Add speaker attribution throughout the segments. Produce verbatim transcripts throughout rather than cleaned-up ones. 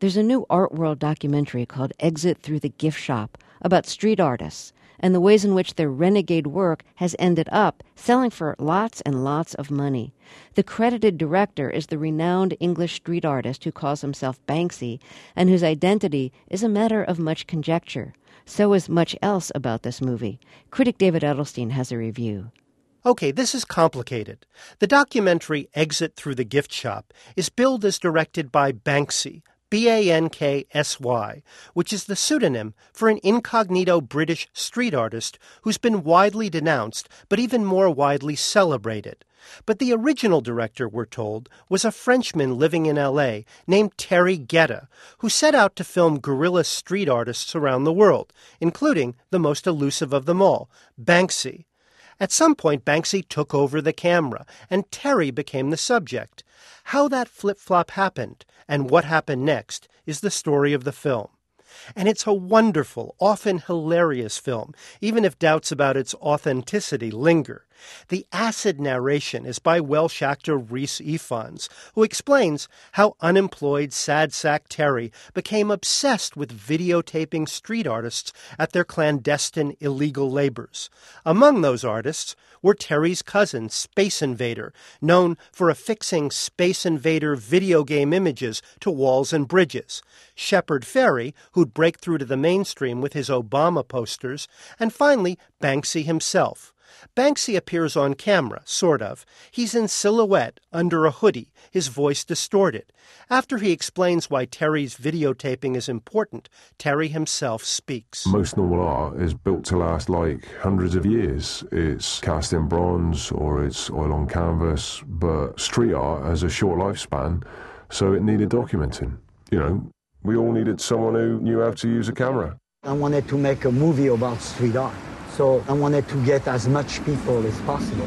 Speaker 1: There's a new Art World documentary called Exit Through the Gift Shop about street artists and the ways in which their renegade work has ended up selling for lots and lots of money. The credited director is the renowned English street artist who calls himself Banksy and whose identity is a matter of much conjecture. So is much else about this movie. Critic David Edelstein has a review.
Speaker 2: Okay, this is complicated. The documentary Exit Through the Gift Shop is billed as directed by Banksy, B A N K S Y, which is the pseudonym for an incognito British street artist who's been widely denounced but even more widely celebrated. But the original director, we're told, was a Frenchman living in L A named Terry Guetta, who set out to film guerrilla street artists around the world, including the most elusive of them all, Banksy. At some point, Banksy took over the camera, and Terry became the subject. How that flip-flop happened, and what happened next, is the story of the film. And it's a wonderful, often hilarious film, even if doubts about its authenticity linger. The acid narration is by Welsh actor Rhys Ifans, who explains how unemployed sad sack Terry became obsessed with videotaping street artists at their clandestine illegal labors. Among those artists were Terry's cousin, Space Invader, known for affixing Space Invader video game images to walls and bridges, Shepard Fairey, who'd break through to the mainstream with his Obama posters, and finally Banksy himself. Banksy appears on camera, sort of. He's in silhouette, under a hoodie, his voice distorted. After he explains why Terry's videotaping is important, Terry himself speaks.
Speaker 3: Most normal art is built to last like hundreds of years. It's cast in bronze or it's oil on canvas, but street art has a short lifespan, so it needed documenting. You know, we all needed someone who knew how to use a camera.
Speaker 4: I wanted to make a movie about street art. So I wanted to get as much people as possible.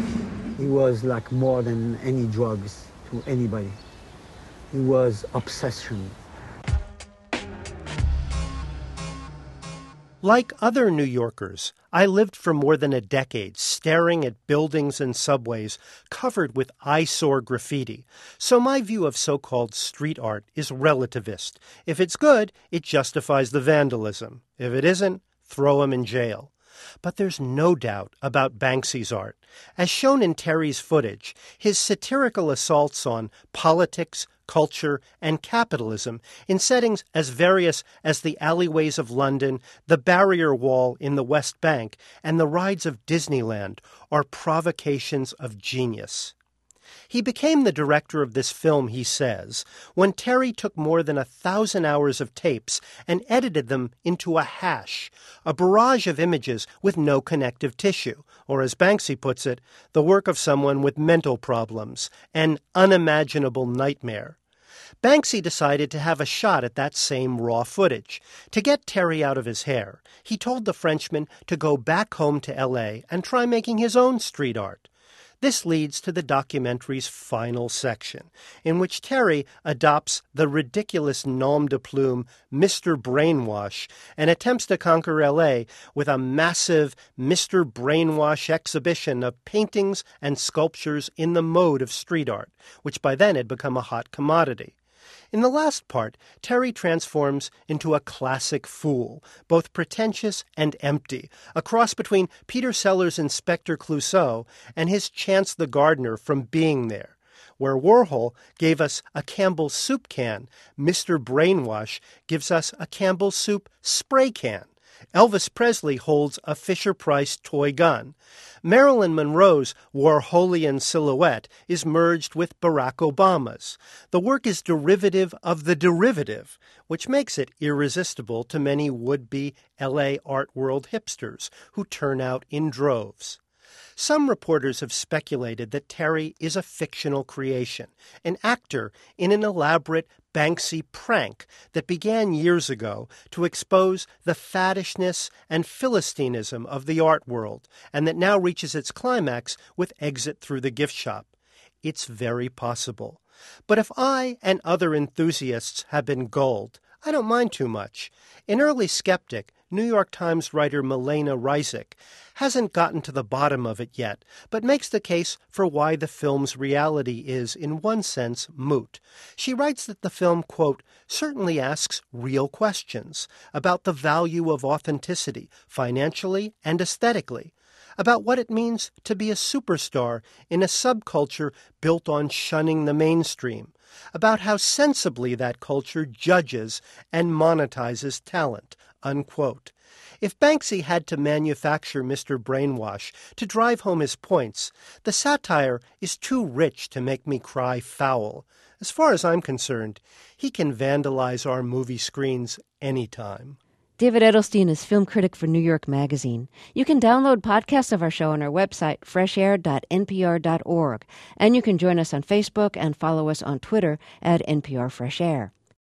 Speaker 4: It was like more than any drugs to anybody. It was obsession.
Speaker 2: Like other New Yorkers, I lived for more than a decade staring at buildings and subways covered with eyesore graffiti. So my view of so-called street art is relativist. If it's good, it justifies the vandalism. If it isn't, throw him in jail. But there's no doubt about Banksy's art. As shown in Terry's footage, his satirical assaults on politics, culture, and capitalism in settings as various as the alleyways of London, the barrier wall in the West Bank, and the rides of Disneyland are provocations of genius. He became the director of this film, he says, when Terry took more than a thousand hours of tapes and edited them into a hash, a barrage of images with no connective tissue, or as Banksy puts it, the work of someone with mental problems, an unimaginable nightmare. Banksy decided to have a shot at that same raw footage. To get Terry out of his hair, he told the Frenchman to go back home to L A and try making his own street art. This leads to the documentary's final section, in which Terry adopts the ridiculous nom de plume Mister Brainwash and attempts to conquer L A with a massive Mister Brainwash exhibition of paintings and sculptures in the mode of street art, which by then had become a hot commodity. In the last part, Terry transforms into a classic fool, both pretentious and empty, a cross between Peter Sellers' Inspector Clouseau and his Chance the Gardener from Being There. Where Warhol gave us a Campbell's soup can, Mister Brainwash gives us a Campbell's soup spray can. Elvis Presley holds a Fisher-Price toy gun. Marilyn Monroe's Warholian silhouette is merged with Barack Obama's. The work is derivative of the derivative, which makes it irresistible to many would-be L A art world hipsters who turn out in droves. Some reporters have speculated that Terry is a fictional creation, an actor in an elaborate Banksy prank that began years ago to expose the faddishness and philistinism of the art world, and that now reaches its climax with Exit Through the Gift Shop. It's very possible. But if I and other enthusiasts have been gulled, I don't mind too much. An early skeptic, New York Times writer Milena Reisig, hasn't gotten to the bottom of it yet, but makes the case for why the film's reality is, in one sense, moot. She writes that the film, quote, certainly asks real questions about the value of authenticity, financially and aesthetically, about what it means to be a superstar in a subculture built on shunning the mainstream, about how sensibly that culture judges and monetizes talent, unquote. If Banksy had to manufacture Mister Brainwash to drive home his points, the satire is too rich to make me cry foul. As far as I'm concerned, he can vandalize our movie screens anytime.
Speaker 1: David Edelstein is film critic for New York Magazine. You can download podcasts of our show on our website, fresh air dot n p r dot org. And you can join us on Facebook and follow us on Twitter at N P R Fresh Air.